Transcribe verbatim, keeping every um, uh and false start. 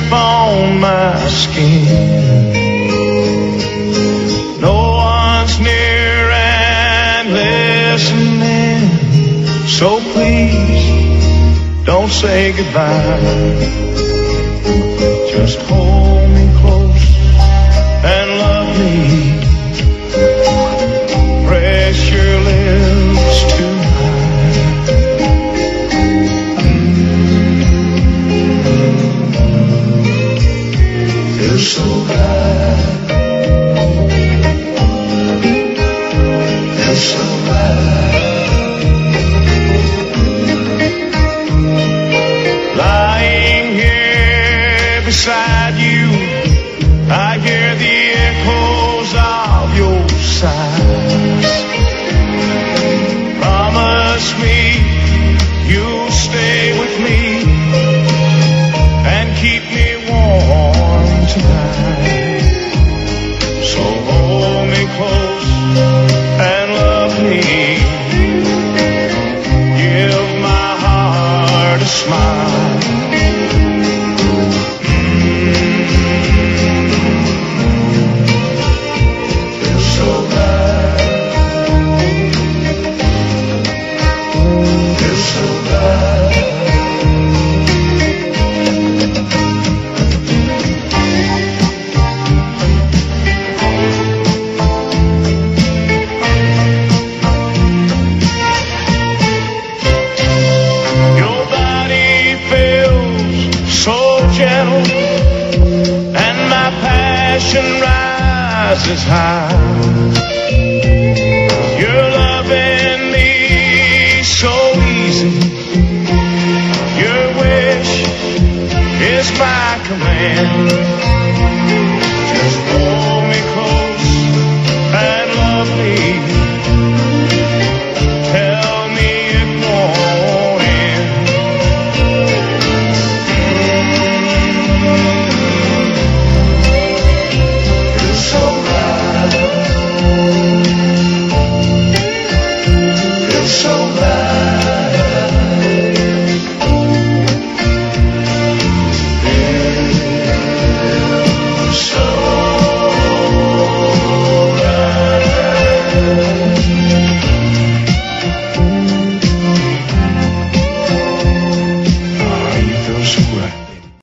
on my skin. No one's near and listening, so please don't say goodbye. Just hold me close and love me. Press your lips to mine. Feels so bad. Feels so bad. Lying here beside you, I hear the echoes of your sighs. Promise me you'll stay with me and keep me warm tonight. So hold me close and love me. Give my heart a smile. Rises high. You're loving me so easy. Your wish is my command.